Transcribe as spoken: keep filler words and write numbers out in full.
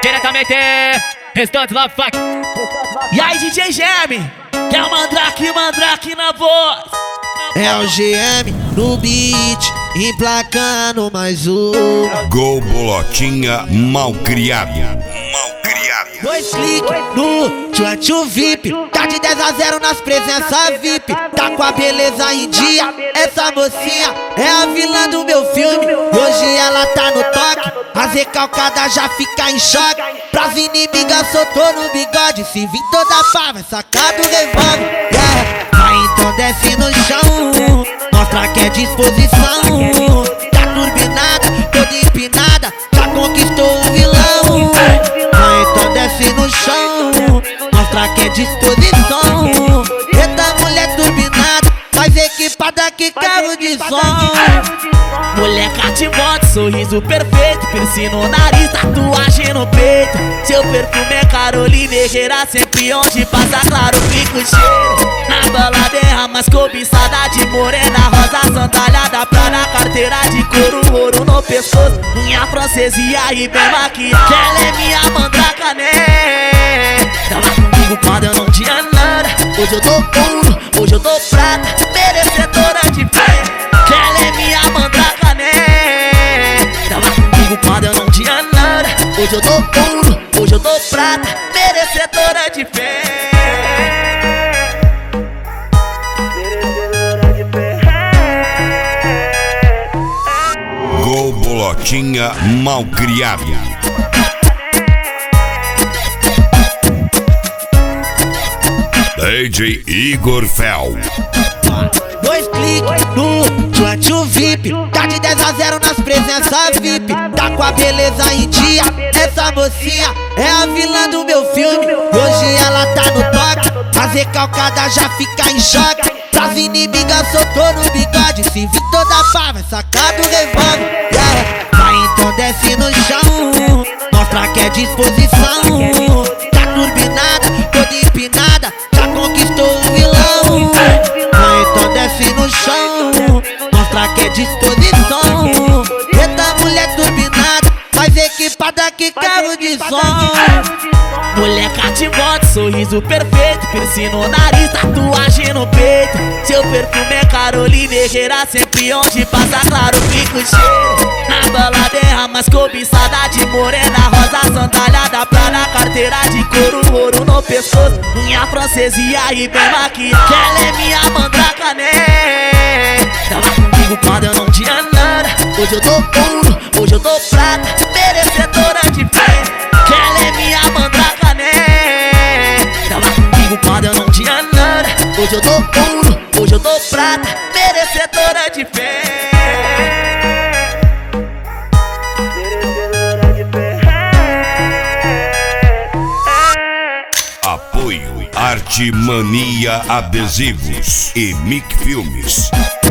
diretamente, restante Love Fuck. E aí, D J Geme, que é o Mandrake, Mandrake na voz. É o G M no beat, emplacando mais um. Gol Bolotinha malcriado. Malcriado. Dois cliques no Tchutchu V I P. Tá de dez a zero nas presenças V I P. Tá com a beleza em dia. Essa mocinha é a vilã do meu filme. Hoje ela tá no toque. As recalcadas já fica em choque. Pras inimigas soltou no bigode. Se vir toda pá, vai sacar do revólver. Yeah. Vai então desce no chão. Mostra que é disposição. Tá turbinada, toda empinada. Já conquistou o vilão. Vai então desce no chão. Mostra que é disposição. Eita mulher turbinada, mais equipada que carro de som. Moleca de moto, sorriso perfeito, piercing no nariz, tatuagem no peito. Seu perfume é Carolina Herrera, sempre onde passa claro fica o cheiro. Na balada é a mais cobiçada de morena, rosa sandália pra na carteira de couro, ouro no pescoço, unha francesa e aí bem maquiada. Que ela é minha mandraca, né? Tava comigo quando eu não tinha nada. Hoje eu tô ouro, hoje eu tô prata, merecedora de fé. Que ela é minha mandraca, né? Tava comigo quando eu não tinha nada. Hoje eu tô ouro, hoje eu tô prata, merecedora de fé. Merecedora de fé. Gol Bolotinha malcriado. D J Igor Fel. Dois cliques no Tchutchu V I P. Tá de dez a zero nas presenças V I P. Tá com a beleza em dia. Essa mocinha é a vilã do meu filme. Hoje ela tá no toque. As recalcadas já fica em choque. Pras inimigas soltou no bigode. Se vir toda pá, vai sacar do revólver. Yeah. Vai então desce no chão. Mostra que é disposição. Tá turbinada, toda empinada. Já conquistou o vilão. Vai então desce no chão. Mostra que é disposição. Eita mulher turbinada, mais equipada que carro de som. Moleca de moto, sorriso perfeito, piercing no nariz, tatuagem no peito. Seu perfume é Carolina Herrera, sempre onde passa claro fica o cheiro. Na balada é a mais cobiçada de morena, rosa sandália pra na carteira de couro, ouro no pescoço, unha francesa e aí bem maquiada. Que ela é minha mandraca, né? Tava comigo quando eu não tinha nada. Hoje eu tô ouro, hoje eu tô prata, merecedora de fé. Que ela é minha mandraca, né? Tava comigo quando eu não tinha nada. Hoje eu tô ouro, hoje eu tô prata, merecedora de fé. Merecedora de fé. Apoio Arte Mania Adesivos e Mic Filmes.